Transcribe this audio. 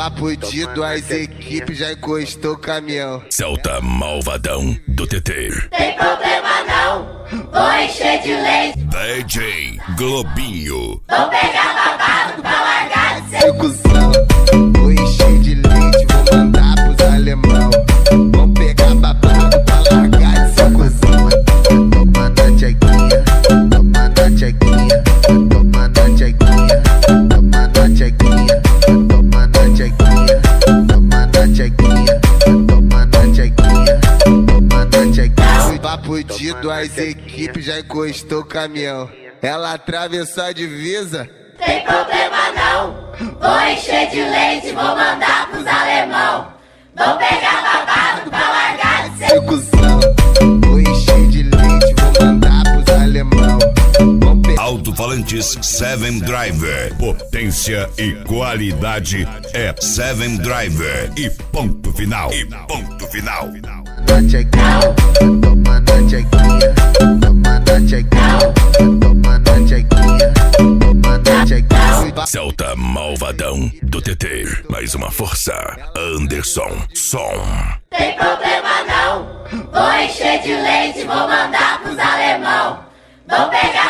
Papo de duas equipes, já encostou o caminhão. Celta Malvadão do TT. Tem problema não, vou encher de leite. DJ Globinho. Vou pegar babado pra largar de ser Cuzão, vou encher de leite, vou mandar pros alemão. Vão pegar babado pra largar de ser cuzão. Toma na tchequinha, toma na tchequinha, toma na tchequinha, toma na tchequinha, toma na tchequinha, toma na tchequinha, toma na tchequinha, toma na tchequinha. Papo de duas equipes, já encostou o caminhão. Ela atravessou a divisa. Tem problema não, vou encher de leite, vou mandar pros alemão. Vou pegar babado pra largar de ser Cuzão, vou encher de leite, vou mandar pros alemão. Alto-falantes Seven Driver. Potência e qualidade é Seven Driver. E ponto final. E ponto final. Na tchequinha, toma na tchequinha, toma na tchequinha, toma na tchequinha, toma na tchequinha. Celta Malvadão do TT. Mais uma força. Anderson Som. Tem problema não, vou encher de leite, vou mandar pros alemão. Vou pegar